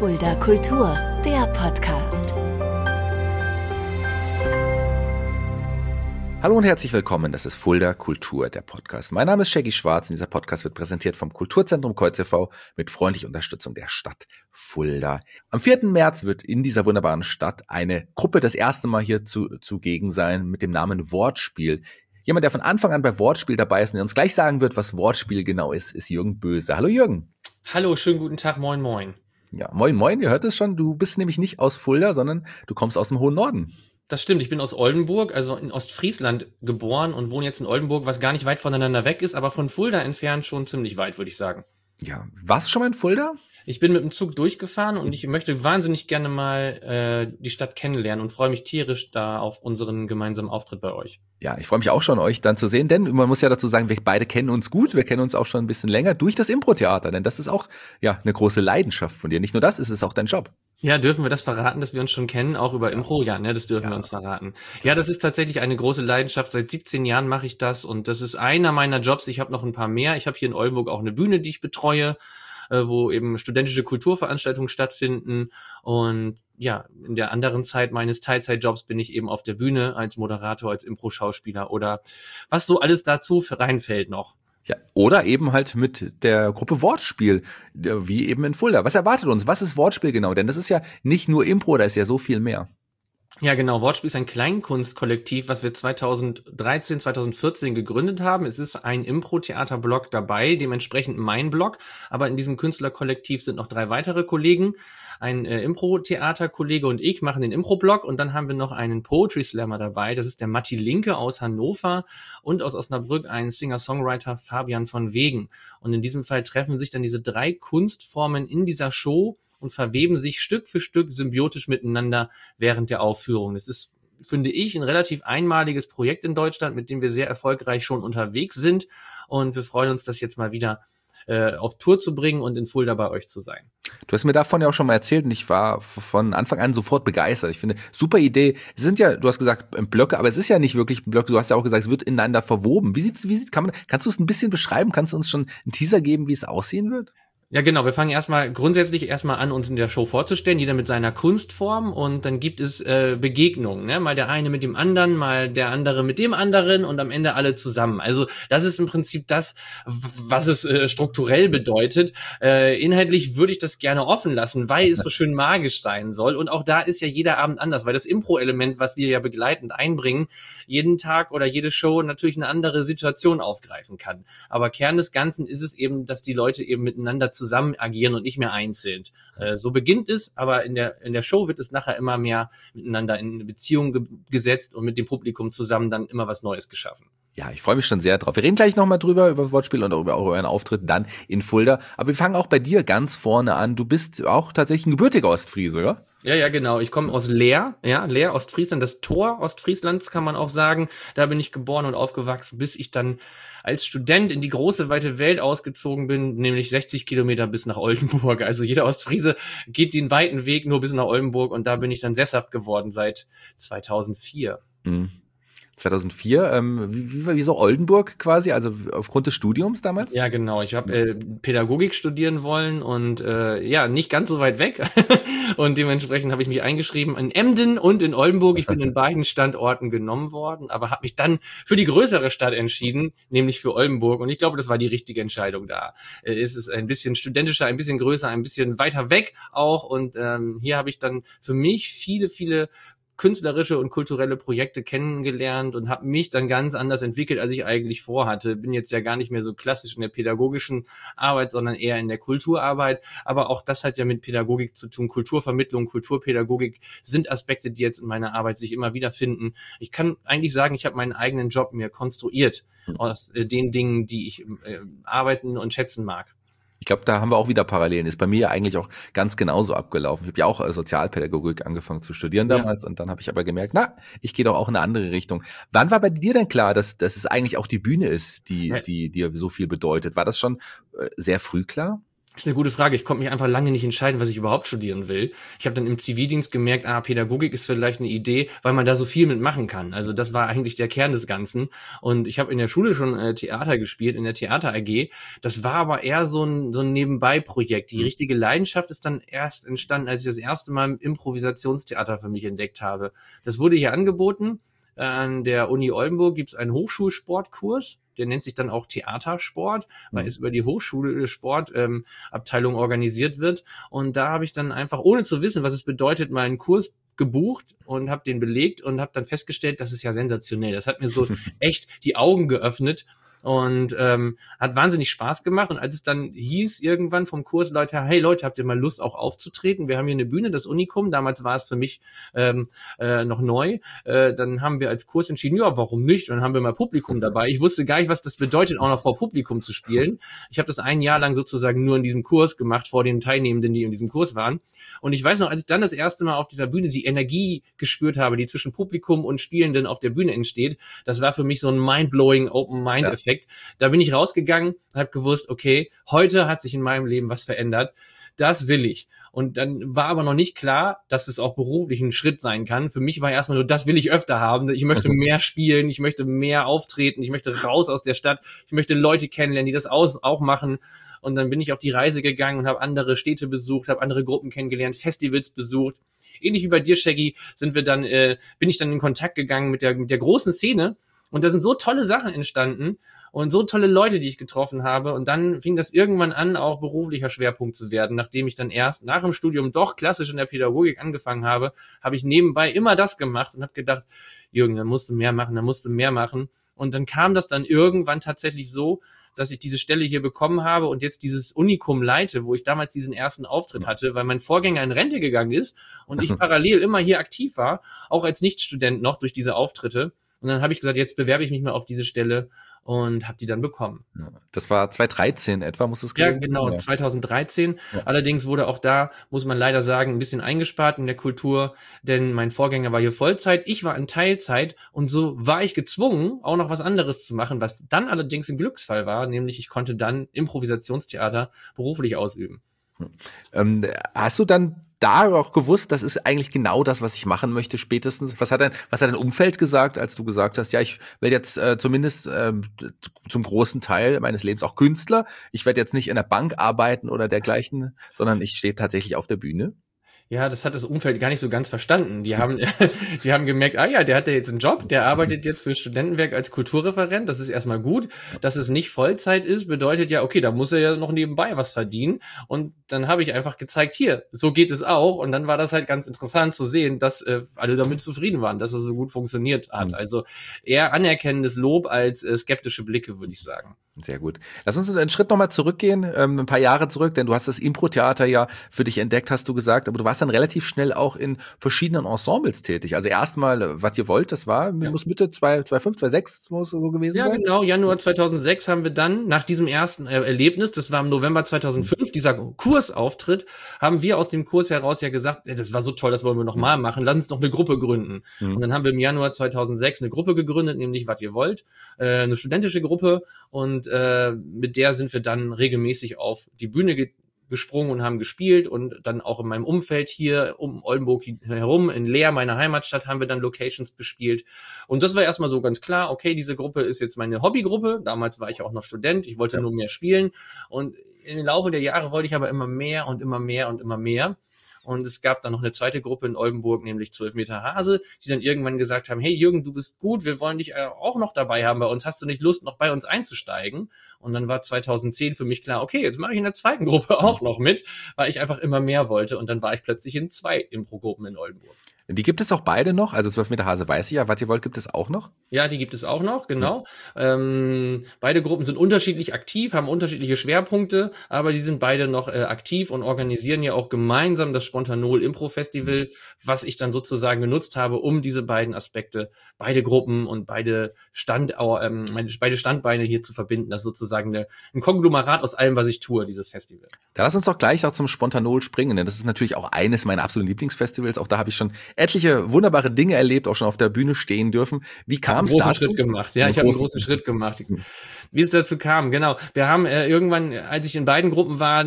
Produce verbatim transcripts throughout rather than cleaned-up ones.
Fulda Kultur, der Podcast. Hallo und herzlich willkommen, das ist Fulda Kultur, der Podcast. Mein Name ist Shaggy Schwarz und dieser Podcast wird präsentiert vom Kulturzentrum Kreuz e V mit freundlicher Unterstützung der Stadt Fulda. Am vierten März wird in dieser wunderbaren Stadt eine Gruppe das erste Mal hier zu, zugegen sein mit dem Namen Wortspiel. Jemand, der von Anfang an bei Wortspiel dabei ist und der uns gleich sagen wird, was Wortspiel genau ist, ist Jürgen Böse. Hallo Jürgen. Hallo, schönen guten Tag, moin moin. Ja, moin moin, ihr hört es schon, du bist nämlich nicht aus Fulda, sondern du kommst aus dem hohen Norden. Das stimmt, ich bin aus Oldenburg, also in Ostfriesland geboren und wohne jetzt in Oldenburg, was gar nicht weit voneinander weg ist, aber von Fulda entfernt schon ziemlich weit, würde ich sagen. Ja, warst du schon mal in Fulda? Ich bin mit dem Zug durchgefahren und ich möchte wahnsinnig gerne mal äh, die Stadt kennenlernen und freue mich tierisch da auf unseren gemeinsamen Auftritt bei euch. Ja, ich freue mich auch schon, euch dann zu sehen, denn man muss ja dazu sagen, wir beide kennen uns gut, wir kennen uns auch schon ein bisschen länger durch das Impro-Theater, denn das ist auch ja eine große Leidenschaft von dir. Nicht nur das, es ist auch dein Job. Ja, dürfen wir das verraten, dass wir uns schon kennen, auch über ja. Impro? Ja, ne, das dürfen ja. wir uns verraten. Ja, das ist tatsächlich eine große Leidenschaft. Seit siebzehn Jahren mache ich das und das ist einer meiner Jobs. Ich habe noch ein paar mehr. Ich habe hier in Oldenburg auch eine Bühne, die ich betreue, wo eben studentische Kulturveranstaltungen stattfinden. Und ja, in der anderen Zeit meines Teilzeitjobs bin ich eben auf der Bühne als Moderator, als Impro-Schauspieler oder was so alles dazu reinfällt noch. Ja, oder eben halt mit der Gruppe Wortspiel, wie eben in Fulda. Was erwartet uns? Was ist Wortspiel genau? Denn das ist ja nicht nur Impro, da ist ja so viel mehr. Ja, genau. Wortspiel ist ein Kleinkunstkollektiv, was wir zweitausenddreizehn, zweitausendvierzehn gegründet haben. Es ist ein Impro-Theater-Blog dabei, dementsprechend mein Blog. Aber in diesem Künstlerkollektiv sind noch drei weitere Kollegen. Ein äh, Impro-Theater-Kollege und ich machen den Impro-Blog. Und dann haben wir noch einen Poetry-Slammer dabei. Das ist der Matti Linke aus Hannover und aus Osnabrück ein Singer-Songwriter Fabian von Wegen. Und in diesem Fall treffen sich dann diese drei Kunstformen in dieser Show und verweben sich Stück für Stück symbiotisch miteinander während der Aufführung. Das ist, finde ich, ein relativ einmaliges Projekt in Deutschland, mit dem wir sehr erfolgreich schon unterwegs sind. Und wir freuen uns, das jetzt mal wieder äh, auf Tour zu bringen und in Fulda bei euch zu sein. Du hast mir davon ja auch schon mal erzählt und ich war von Anfang an sofort begeistert. Ich finde, super Idee. Es sind ja, du hast gesagt, Blöcke, aber es ist ja nicht wirklich ein Block. Du hast ja auch gesagt, es wird ineinander verwoben. Wie sieht's, wie sieht, kann man, kannst du es ein bisschen beschreiben? Kannst du uns schon einen Teaser geben, wie es aussehen wird? Ja, genau. Wir fangen erstmal grundsätzlich erstmal an, uns in der Show vorzustellen, jeder mit seiner Kunstform und dann gibt es äh, Begegnungen, ne? Mal der eine mit dem anderen, mal der andere mit dem anderen und am Ende alle zusammen. Also das ist im Prinzip das, was es äh, strukturell bedeutet. Äh, inhaltlich würde ich das gerne offen lassen, weil es so schön magisch sein soll und auch da ist ja jeder Abend anders, weil das Impro-Element, was wir ja begleitend einbringen, jeden Tag oder jede Show natürlich eine andere Situation aufgreifen kann. Aber Kern des Ganzen ist es eben, dass die Leute eben miteinander zusammen agieren und nicht mehr einzeln. Äh, so beginnt es, aber in der in der Show wird es nachher immer mehr miteinander in eine Beziehung ge- gesetzt und mit dem Publikum zusammen dann immer was Neues geschaffen. Ja, ich freue mich schon sehr drauf. Wir reden gleich nochmal drüber, über Wortspiel und auch über euren Auftritt dann in Fulda. Aber wir fangen auch bei dir ganz vorne an. Du bist auch tatsächlich ein gebürtiger Ostfriese, oder? Ja, ja, genau. Ich komme aus Leer, ja, Leer, Ostfriesland, das Tor Ostfrieslands kann man auch sagen. Da bin ich geboren und aufgewachsen, bis ich dann als Student in die große, weite Welt ausgezogen bin, nämlich sechzig Kilometer bis nach Oldenburg. Also jeder Ostfriese geht den weiten Weg nur bis nach Oldenburg und da bin ich dann sesshaft geworden seit zweitausendvier. Mhm. zweitausendvier, ähm, wie, wie, wieso Oldenburg quasi, also aufgrund des Studiums damals? Ja, genau. Ich habe äh, Pädagogik studieren wollen und äh, ja, nicht ganz so weit weg. Und dementsprechend habe ich mich eingeschrieben in Emden und in Oldenburg. Ich bin in beiden Standorten genommen worden, aber habe mich dann für die größere Stadt entschieden, nämlich für Oldenburg. Und ich glaube, das war die richtige Entscheidung da. Äh, es ist ein bisschen studentischer, ein bisschen größer, ein bisschen weiter weg auch. Und ähm, hier habe ich dann für mich viele, viele künstlerische und kulturelle Projekte kennengelernt und habe mich dann ganz anders entwickelt, als ich eigentlich vorhatte. Bin jetzt ja gar nicht mehr so klassisch in der pädagogischen Arbeit, sondern eher in der Kulturarbeit. Aber auch das hat ja mit Pädagogik zu tun. Kulturvermittlung, Kulturpädagogik sind Aspekte, die jetzt in meiner Arbeit sich immer wieder finden. Ich kann eigentlich sagen, ich habe meinen eigenen Job mir konstruiert aus äh, den Dingen, die ich äh, arbeiten und schätzen mag. Ich glaube, da haben wir auch wieder Parallelen. Ist bei mir eigentlich auch ganz genauso abgelaufen. Ich habe ja auch Sozialpädagogik angefangen zu studieren damals ja. Und dann habe ich aber gemerkt, na, ich gehe doch auch in eine andere Richtung. Wann war bei dir denn klar, dass, dass es eigentlich auch die Bühne ist, die, ja. die dir so viel bedeutet? War das schon äh, sehr früh klar? Das ist eine gute Frage. Ich konnte mich einfach lange nicht entscheiden, was ich überhaupt studieren will. Ich habe dann im Zivildienst gemerkt, ah, Pädagogik ist vielleicht eine Idee, weil man da so viel mitmachen kann. Also das war eigentlich der Kern des Ganzen. Und ich habe in der Schule schon äh, Theater gespielt, in der Theater A G. Das war aber eher so ein, so ein Nebenbei-Projekt. Die richtige Leidenschaft ist dann erst entstanden, als ich das erste Mal Improvisationstheater für mich entdeckt habe. Das wurde hier angeboten. An der Uni Oldenburg gibt es einen Hochschulsportkurs. Der nennt sich dann auch Theatersport, weil mhm. es über die Hochschulsportabteilung ähm, organisiert wird. Und da habe ich dann einfach, ohne zu wissen, was es bedeutet, mal einen Kurs gebucht und habe den belegt und habe dann festgestellt, das ist ja sensationell. Das hat mir so echt die Augen geöffnet und ähm, hat wahnsinnig Spaß gemacht. Und als es dann hieß irgendwann vom Kursleiter, hey Leute, habt ihr mal Lust auch aufzutreten? Wir haben hier eine Bühne, das Unikum. Damals war es für mich ähm, äh, noch neu. Äh, dann haben wir als Kurs entschieden, ja, warum nicht? Und dann haben wir mal Publikum dabei. Ich wusste gar nicht, was das bedeutet, auch noch vor Publikum zu spielen. Ich habe das ein Jahr lang sozusagen nur in diesem Kurs gemacht, vor den Teilnehmenden, die in diesem Kurs waren. Und ich weiß noch, als ich dann das erste Mal auf dieser Bühne die Energie gespürt habe, die zwischen Publikum und Spielenden auf der Bühne entsteht, das war für mich so ein mind-blowing Open-Mind-Effekt. Ja. Da bin ich rausgegangen und habe gewusst, okay, heute hat sich in meinem Leben was verändert. Das will ich. Und dann war aber noch nicht klar, dass es auch beruflich ein Schritt sein kann. Für mich war erstmal nur, das will ich öfter haben. Ich möchte mehr spielen, ich möchte mehr auftreten, ich möchte raus aus der Stadt, ich möchte Leute kennenlernen, die das auch machen. Und dann bin ich auf die Reise gegangen und habe andere Städte besucht, habe andere Gruppen kennengelernt, Festivals besucht. Ähnlich wie bei dir, Shaggy, sind wir dann, äh, bin ich dann in Kontakt gegangen mit der, mit der großen Szene. Und da sind so tolle Sachen entstanden und so tolle Leute, die ich getroffen habe. Und dann fing das irgendwann an, auch beruflicher Schwerpunkt zu werden. Nachdem ich dann erst nach dem Studium doch klassisch in der Pädagogik angefangen habe, habe ich nebenbei immer das gemacht und habe gedacht, Jürgen, da musst du mehr machen, da musst du mehr machen. Und dann kam das dann irgendwann tatsächlich so, dass ich diese Stelle hier bekommen habe und jetzt dieses Unikum leite, wo ich damals diesen ersten Auftritt hatte, weil mein Vorgänger in Rente gegangen ist und ich parallel immer hier aktiv war, auch als Nichtstudent noch durch diese Auftritte. Und dann habe ich gesagt, jetzt bewerbe ich mich mal auf diese Stelle und habe die dann bekommen. Ja, das war zweitausenddreizehn etwa, muss es gewesen sein? Ja, genau, sein? zweitausenddreizehn. Ja. Allerdings wurde auch da, muss man leider sagen, ein bisschen eingespart in der Kultur, denn mein Vorgänger war hier Vollzeit, ich war in Teilzeit und so war ich gezwungen, auch noch was anderes zu machen, was dann allerdings ein Glücksfall war, nämlich ich konnte dann Improvisationstheater beruflich ausüben. Ähm, hast du dann da auch gewusst, das ist eigentlich genau das, was ich machen möchte spätestens? Was hat dein, was hat dein Umfeld gesagt, als du gesagt hast, ja, ich werde jetzt äh, zumindest äh, zum großen Teil meines Lebens auch Künstler. Ich werde jetzt nicht in der Bank arbeiten oder dergleichen, sondern ich stehe tatsächlich auf der Bühne. Ja, das hat das Umfeld gar nicht so ganz verstanden. Die haben, die haben gemerkt, ah ja, der hat ja jetzt einen Job, der arbeitet jetzt für Studentenwerk als Kulturreferent. Das ist erstmal gut. Dass es nicht Vollzeit ist, bedeutet ja, okay, da muss er ja noch nebenbei was verdienen. Und dann habe ich einfach gezeigt, hier, so geht es auch. Und dann war das halt ganz interessant zu sehen, dass äh, alle damit zufrieden waren, dass es so gut funktioniert hat. Also eher anerkennendes Lob als äh, skeptische Blicke, würde ich sagen. Sehr gut. Lass uns einen Schritt nochmal zurückgehen, ähm, ein paar Jahre zurück, denn du hast das Impro-Theater ja für dich entdeckt, hast du gesagt, aber du warst dann relativ schnell auch in verschiedenen Ensembles tätig. Also erstmal, was ihr wollt, das war, ja. muss Mitte zweitausendfünf, zweitausendsechs muss so gewesen ja, sein? Ja, genau, Januar zweitausendsechs haben wir dann, nach diesem ersten äh, Erlebnis, das war im November zweitausendfünf, dieser Kursauftritt, haben wir aus dem Kurs heraus ja gesagt, das war so toll, das wollen wir nochmal mhm. machen, lass uns doch eine Gruppe gründen. Mhm. Und dann haben wir im Januar zweitausendsechs eine Gruppe gegründet, nämlich Was ihr wollt, äh, eine studentische Gruppe, und äh, mit der sind wir dann regelmäßig auf die Bühne ge- gesprungen und haben gespielt, und dann auch in meinem Umfeld hier um Oldenburg herum, in Leer, meiner Heimatstadt, haben wir dann Locations bespielt. Und das war erstmal so ganz klar, okay, diese Gruppe ist jetzt meine Hobbygruppe. Damals war ich auch noch Student, ich wollte ja. nur mehr spielen. Und im Laufe der Jahre wollte ich aber immer mehr und immer mehr und immer mehr. Und es gab dann noch eine zweite Gruppe in Oldenburg, nämlich zwölf Meter Hase, die dann irgendwann gesagt haben, hey Jürgen, du bist gut, wir wollen dich auch noch dabei haben bei uns. Hast du nicht Lust, noch bei uns einzusteigen? Und dann war zweitausendzehn für mich klar, okay, jetzt mache ich in der zweiten Gruppe auch noch mit, weil ich einfach immer mehr wollte. Und dann war ich plötzlich in zwei Impro-Gruppen in Oldenburg. Die gibt es auch beide noch, also zwölf Meter Hase weiß ich ja, Was ihr wollt gibt es auch noch? Ja, die gibt es auch noch, genau. Ja. Ähm, beide Gruppen sind unterschiedlich aktiv, haben unterschiedliche Schwerpunkte, aber die sind beide noch äh, aktiv und organisieren ja auch gemeinsam das Spontanol Impro Festival, was ich dann sozusagen genutzt habe, um diese beiden Aspekte, beide Gruppen und beide Stand, ähm, meine, beide Standbeine hier zu verbinden. Das ist sozusagen eine, ein Konglomerat aus allem, was ich tue, dieses Festival. Da lass uns doch gleich auch zum Spontanol springen, denn das ist natürlich auch eines meiner absoluten Lieblingsfestivals. Auch da habe ich schon etliche wunderbare Dinge erlebt, auch schon auf der Bühne stehen dürfen. Wie kam es dazu? Einen großen Schritt gemacht. Ja, ich habe einen großen Schritt gemacht. Wie es dazu kam, genau. Wir haben äh, irgendwann, als ich in beiden Gruppen war,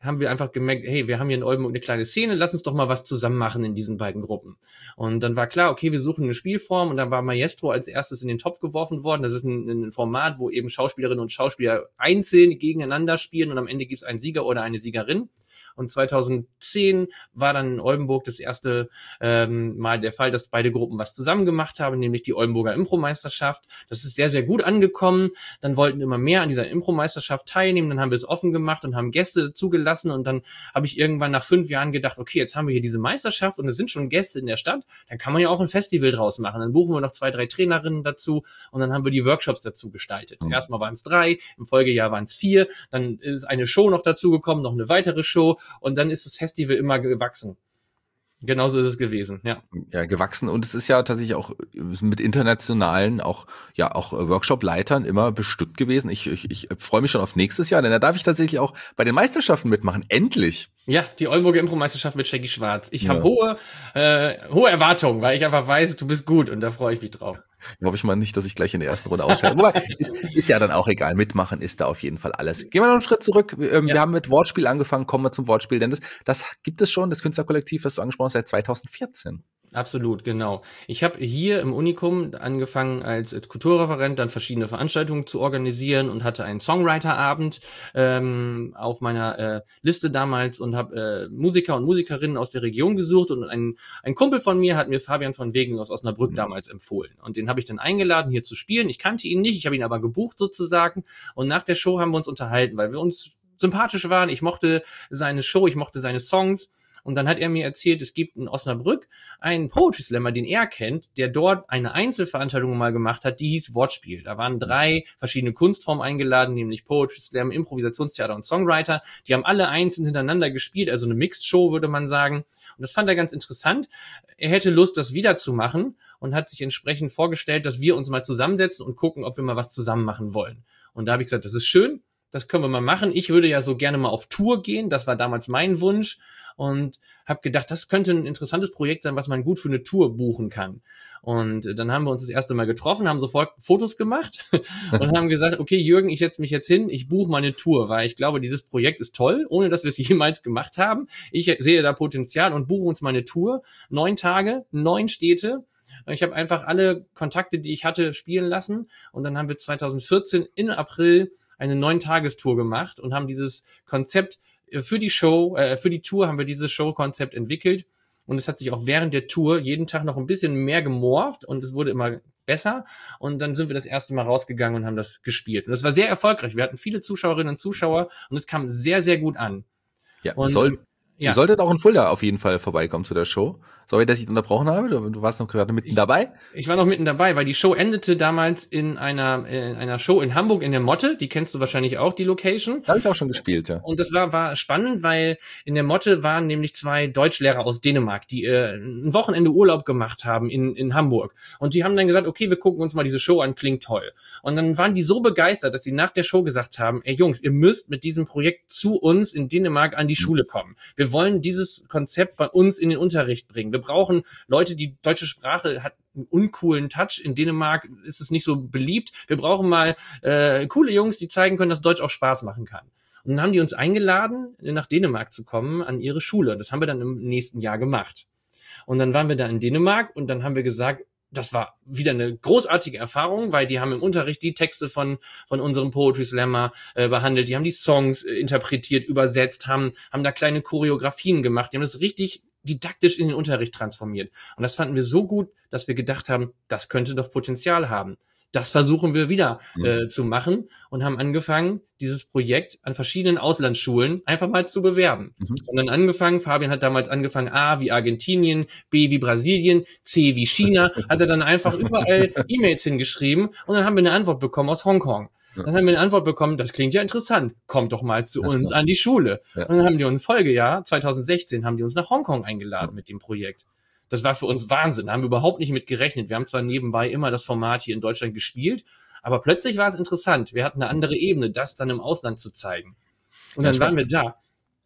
haben wir einfach gemerkt, hey, wir haben hier in Oldenburg eine kleine Szene, lass uns doch mal was zusammen machen in diesen beiden Gruppen. Und dann war klar, okay, wir suchen eine Spielform und dann war Maestro als erstes in den Topf geworfen worden. Das ist ein, ein Format, wo eben Schauspielerinnen und Schauspieler einzeln gegeneinander spielen und am Ende gibt es einen Sieger oder eine Siegerin. Und zweitausendzehn war dann in Oldenburg das erste ähm, Mal der Fall, dass beide Gruppen was zusammen gemacht haben, nämlich die Oldenburger Impro-Meisterschaft. Das ist sehr, sehr gut angekommen. Dann wollten immer mehr an dieser Impro-Meisterschaft teilnehmen. Dann haben wir es offen gemacht und haben Gäste zugelassen. Und dann habe ich irgendwann nach fünf Jahren gedacht, okay, jetzt haben wir hier diese Meisterschaft und es sind schon Gäste in der Stadt. Dann kann man ja auch ein Festival draus machen. Dann buchen wir noch zwei, drei Trainerinnen dazu und dann haben wir die Workshops dazu gestaltet. Mhm. Erstmal waren es drei, im Folgejahr waren es vier. Dann ist eine Show noch dazu gekommen, noch eine weitere Show. Und dann ist das Festival immer gewachsen. Genauso ist es gewesen, ja. Ja, gewachsen. Und es ist ja tatsächlich auch mit internationalen, auch, ja, auch Workshop-Leitern immer bestückt gewesen. Ich, ich, ich freue mich schon auf nächstes Jahr, denn da darf ich tatsächlich auch bei den Meisterschaften mitmachen. Endlich! Ja, die Oldenburger Impro-Meisterschaft mit Shaggy Schwarz. Ich ja. habe hohe, äh, hohe Erwartungen, weil ich einfach weiß, du bist gut und da freue ich mich drauf. Hoffe ich mal nicht, dass ich gleich in der ersten Runde ausscheide. Wobei, ist, ist ja dann auch egal. Mitmachen ist da auf jeden Fall alles. Gehen wir noch einen Schritt zurück. Ähm, ja. Wir haben mit Wortspiel angefangen, kommen wir zum Wortspiel, denn das, das gibt es schon, das Künstlerkollektiv, das du angesprochen hast, seit zweitausendvierzehn. Absolut, genau. Ich habe hier im Unikum angefangen als, als Kulturreferent dann verschiedene Veranstaltungen zu organisieren und hatte einen Songwriter-Abend ähm, auf meiner äh, Liste damals und habe äh, Musiker und Musikerinnen aus der Region gesucht und ein, ein Kumpel von mir hat mir Fabian von Wegen aus Osnabrück mhm. damals empfohlen und den habe ich dann eingeladen, hier zu spielen. Ich kannte ihn nicht, ich habe ihn aber gebucht sozusagen und nach der Show haben wir uns unterhalten, weil wir uns sympathisch waren. Ich mochte seine Show, ich mochte seine Songs. Und dann hat er mir erzählt, es gibt in Osnabrück einen Poetry Slammer, den er kennt, der dort eine Einzelveranstaltung mal gemacht hat, die hieß Wortspiel. Da waren drei verschiedene Kunstformen eingeladen, nämlich Poetry Slam, Improvisationstheater und Songwriter. Die haben alle einzeln hintereinander gespielt, also eine Mixed Show, würde man sagen. Und das fand er ganz interessant. Er hätte Lust, das wieder zu machen und hat sich entsprechend vorgestellt, dass wir uns mal zusammensetzen und gucken, ob wir mal was zusammen machen wollen. Und da habe ich gesagt, das ist schön, das können wir mal machen. Ich würde ja so gerne mal auf Tour gehen, das war damals mein Wunsch. Und habe gedacht, das könnte ein interessantes Projekt sein, was man gut für eine Tour buchen kann. Und dann haben wir uns das erste Mal getroffen, haben sofort Fotos gemacht und haben gesagt, okay, Jürgen, ich setze mich jetzt hin, ich buche mal eine Tour, weil ich glaube, dieses Projekt ist toll, ohne dass wir es jemals gemacht haben. Ich sehe da Potenzial und buche uns mal eine Tour. Neun Tage, neun Städte. Ich habe einfach alle Kontakte, die ich hatte, spielen lassen. Und dann haben wir zweitausendvierzehn in April eine Neun-Tagestour gemacht und haben dieses Konzept für die Show, äh, für die Tour haben wir dieses Show-Konzept entwickelt und es hat sich auch während der Tour jeden Tag noch ein bisschen mehr gemorpht und es wurde immer besser und dann sind wir das erste Mal rausgegangen und haben das gespielt und das war sehr erfolgreich. Wir hatten viele Zuschauerinnen und Zuschauer und es kam sehr, sehr gut an. Ja, und, soll, ja. Ihr solltet auch in Fulda auf jeden Fall vorbeikommen zu der Show. Sorry, dass ich unterbrochen habe. Du, du warst noch gerade mitten ich, dabei. Ich war noch mitten dabei, weil die Show endete damals in einer in einer Show in Hamburg in der Motte. Die kennst du wahrscheinlich auch, die Location. Da habe ich auch schon gespielt, ja. Und das war war spannend, weil in der Motte waren nämlich zwei Deutschlehrer aus Dänemark, die äh, ein Wochenende Urlaub gemacht haben in in Hamburg. Und die haben dann gesagt, okay, wir gucken uns mal diese Show an, klingt toll. Und dann waren die so begeistert, dass sie nach der Show gesagt haben, ey Jungs, ihr müsst mit diesem Projekt zu uns in Dänemark an die Schule kommen. Wir wollen dieses Konzept bei uns in den Unterricht bringen. Wir brauchen Leute, die deutsche Sprache hat einen uncoolen Touch. In Dänemark ist es nicht so beliebt. Wir brauchen mal äh, coole Jungs, die zeigen können, dass Deutsch auch Spaß machen kann. Und dann haben die uns eingeladen, nach Dänemark zu kommen, an ihre Schule. Das haben wir dann im nächsten Jahr gemacht. Und dann waren wir da in Dänemark und dann haben wir gesagt, das war wieder eine großartige Erfahrung, weil die haben im Unterricht die Texte von von unserem Poetry Slammer äh, behandelt, die haben die Songs äh, interpretiert, übersetzt, haben haben da kleine Choreografien gemacht, die haben das richtig didaktisch in den Unterricht transformiert. Und das fanden wir so gut, dass wir gedacht haben, das könnte doch Potenzial haben. Das versuchen wir wieder mhm. äh, zu machen und haben angefangen, dieses Projekt an verschiedenen Auslandsschulen einfach mal zu bewerben. Mhm. Und dann angefangen, Fabian hat damals angefangen, A wie Argentinien, B wie Brasilien, C wie China, hat er dann einfach überall E-Mails hingeschrieben und dann haben wir eine Antwort bekommen aus Hongkong. Dann haben wir eine Antwort bekommen, das klingt ja interessant, kommt doch mal zu uns an die Schule. Ja. Und dann haben die uns Folgejahr, zweitausendsechzehn, haben die uns nach Hongkong eingeladen mit dem Projekt. Das war für uns Wahnsinn, da haben wir überhaupt nicht mit gerechnet. Wir haben zwar nebenbei immer das Format hier in Deutschland gespielt, aber plötzlich war es interessant. Wir hatten eine andere Ebene, das dann im Ausland zu zeigen. Und dann waren wir da.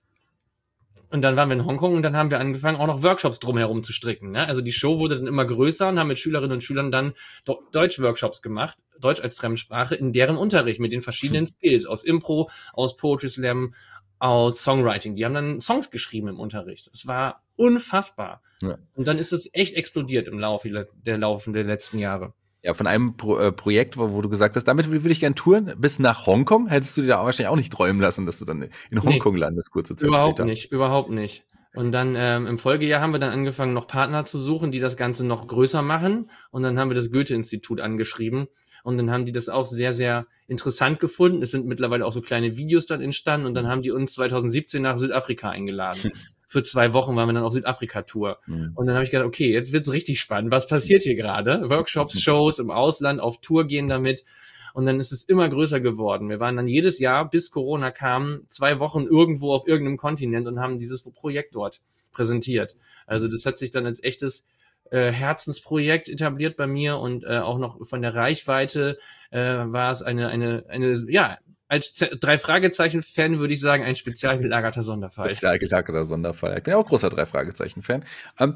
Und dann waren wir in Hongkong und dann haben wir angefangen, auch noch Workshops drumherum zu stricken. Ne? Also die Show wurde dann immer größer und haben mit Schülerinnen und Schülern dann Deutsch-Workshops gemacht, Deutsch als Fremdsprache, in deren Unterricht mit den verschiedenen Skills aus Impro, aus Poetry Slam, aus Songwriting. Die haben dann Songs geschrieben im Unterricht. Es war unfassbar. Ja. Und dann ist es echt explodiert im Laufe der Laufe der letzten Jahre. Ja, von einem Pro- äh, Projekt, wo, wo du gesagt hast, damit würde ich gerne touren, bis nach Hongkong, hättest du dir da wahrscheinlich auch nicht träumen lassen, dass du dann in Hongkong nee, landest, kurze Zeit überhaupt später. Überhaupt nicht, überhaupt nicht. Und dann ähm, im Folgejahr haben wir dann angefangen, noch Partner zu suchen, die das Ganze noch größer machen. Und dann haben wir das Goethe-Institut angeschrieben. Und dann haben die das auch sehr, sehr interessant gefunden. Es sind mittlerweile auch so kleine Videos dann entstanden. Und dann haben die uns zwanzig siebzehn nach Südafrika eingeladen. Für zwei Wochen waren wir dann auf Südafrika-Tour. Mhm. Und dann habe ich gedacht, okay, jetzt wird's richtig spannend. Was passiert hier gerade? Workshops, Shows im Ausland, auf Tour gehen damit. Und dann ist es immer größer geworden. Wir waren dann jedes Jahr, bis Corona kam, zwei Wochen irgendwo auf irgendeinem Kontinent und haben dieses Projekt dort präsentiert. Also das hat sich dann als echtes äh, Herzensprojekt etabliert bei mir und äh, auch noch von der Reichweite äh, war es eine, eine, eine, ja, als Drei-Fragezeichen-Fan würde ich sagen, ein spezial gelagerter Sonderfall. Spezial gelagerter Sonderfall. Ich bin ja auch großer Drei-Fragezeichen-Fan. Ähm,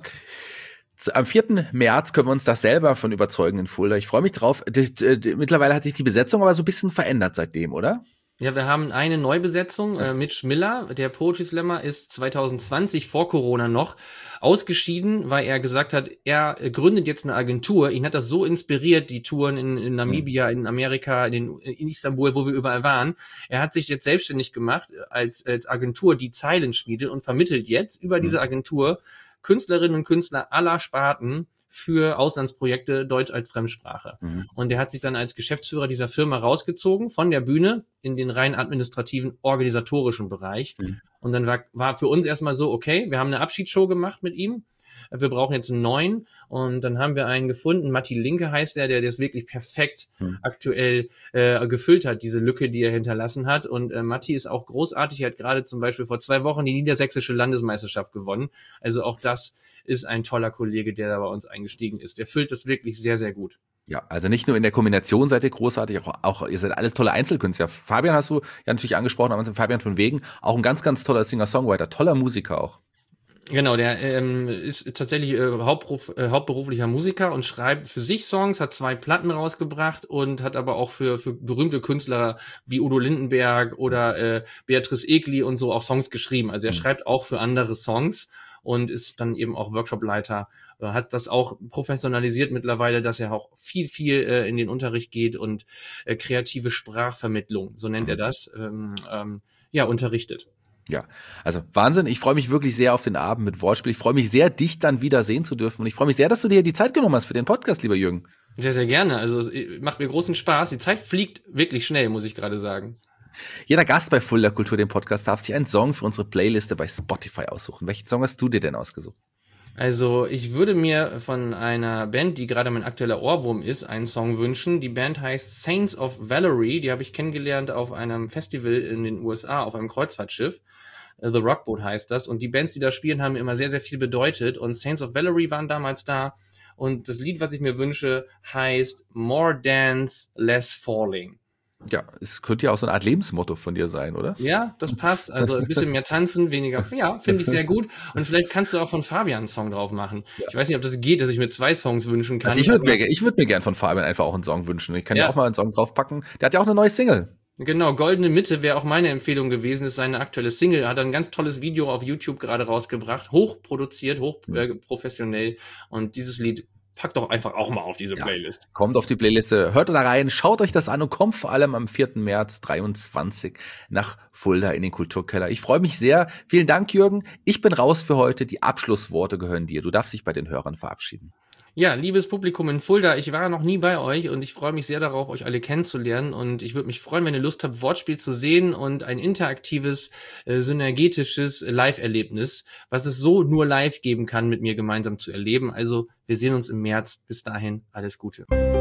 Am vierten März können wir uns das selber von überzeugen in Fulda. Ich freue mich drauf. Die, die, die, mittlerweile hat sich die Besetzung aber so ein bisschen verändert seitdem, oder? Ja, wir haben eine Neubesetzung. Ja. Äh, Mitch Miller, der Poetry Slammer, ist zwanzig zwanzig, vor Corona noch, ausgeschieden, weil er gesagt hat, er gründet jetzt eine Agentur. Ihn hat das so inspiriert, die Touren in, in Namibia, in Amerika, in, den, in Istanbul, wo wir überall waren. Er hat sich jetzt selbstständig gemacht als, als Agentur, die Zeilen schmiedet und vermittelt jetzt über diese Agentur Künstlerinnen und Künstler aller Sparten für Auslandsprojekte Deutsch als Fremdsprache. Mhm. Und er hat sich dann als Geschäftsführer dieser Firma rausgezogen von der Bühne in den rein administrativen, organisatorischen Bereich. Mhm. Und dann war, war für uns erstmal so, okay, wir haben eine Abschiedsshow gemacht mit ihm. Wir brauchen jetzt einen neuen. Und dann haben wir einen gefunden, Matti Linke heißt der, der das wirklich perfekt mhm. aktuell äh, gefüllt hat, diese Lücke, die er hinterlassen hat. Und äh, Matti ist auch großartig. Er hat gerade zum Beispiel vor zwei Wochen die niedersächsische Landesmeisterschaft gewonnen. Also auch das ist ein toller Kollege, der da bei uns eingestiegen ist. Der füllt das wirklich sehr, sehr gut. Ja, also nicht nur in der Kombination seid ihr großartig, auch, auch ihr seid alles tolle Einzelkünstler. Fabian hast du ja natürlich angesprochen, aber Fabian von Wegen, auch ein ganz, ganz toller Singer-Songwriter, toller Musiker auch. Genau, der ähm, ist tatsächlich äh, Hauptberuf, äh, hauptberuflicher Musiker und schreibt für sich Songs, hat zwei Platten rausgebracht und hat aber auch für, für berühmte Künstler wie Udo Lindenberg oder äh, Beatrice Egli und so auch Songs geschrieben. Also er mhm. schreibt auch für andere Songs und ist dann eben auch Workshopleiter, äh, hat das auch professionalisiert mittlerweile, dass er auch viel, viel äh, in den Unterricht geht und äh, kreative Sprachvermittlung, so nennt mhm. er das, ähm, ähm, ja, unterrichtet. Ja, also Wahnsinn. Ich freue mich wirklich sehr auf den Abend mit Wortspiel. Ich freue mich sehr, dich dann wieder sehen zu dürfen. Und ich freue mich sehr, dass du dir die Zeit genommen hast für den Podcast, lieber Jürgen. Sehr, sehr gerne. Also macht mir großen Spaß. Die Zeit fliegt wirklich schnell, muss ich gerade sagen. Jeder Gast bei Fulda Kultur, dem Podcast, darf sich einen Song für unsere Playliste bei Spotify aussuchen. Welchen Song hast du dir denn ausgesucht? Also ich würde mir von einer Band, die gerade mein aktueller Ohrwurm ist, einen Song wünschen. Die Band heißt Saints of Valerie. Die habe ich kennengelernt auf einem Festival in den U S A, auf einem Kreuzfahrtschiff. The Rockboat heißt das. Und die Bands, die da spielen, haben mir immer sehr, sehr viel bedeutet. Und Saints of Valerie waren damals da. Und das Lied, was ich mir wünsche, heißt More Dance, Less Falling. Ja, es könnte ja auch so eine Art Lebensmotto von dir sein, oder? Ja, das passt. Also ein bisschen mehr tanzen, weniger. Ja, finde ich sehr gut. Und vielleicht kannst du auch von Fabian einen Song drauf machen. Ja. Ich weiß nicht, ob das geht, dass ich mir zwei Songs wünschen kann. Also ich würde mir, ich würde mir gern von Fabian einfach auch einen Song wünschen. Ich kann ja, ja auch mal einen Song draufpacken. Der hat ja auch eine neue Single. Genau, Goldene Mitte wäre auch meine Empfehlung gewesen, ist seine aktuelle Single. Er hat ein ganz tolles Video auf YouTube gerade rausgebracht, hochproduziert, hochprofessionell. Äh, und dieses Lied packt doch einfach auch mal auf diese ja, Playlist. Kommt auf die Playliste, hört da rein, schaut euch das an und kommt vor allem am vierten März dreiundzwanzig nach Fulda in den Kulturkeller. Ich freue mich sehr. Vielen Dank, Jürgen. Ich bin raus für heute. Die Abschlussworte gehören dir. Du darfst dich bei den Hörern verabschieden. Ja, liebes Publikum in Fulda, ich war noch nie bei euch und ich freue mich sehr darauf, euch alle kennenzulernen und ich würde mich freuen, wenn ihr Lust habt, Wortspiel zu sehen und ein interaktives, äh, synergetisches Live-Erlebnis, was es so nur live geben kann, mit mir gemeinsam zu erleben. Also wir sehen uns im März. Bis dahin, alles Gute.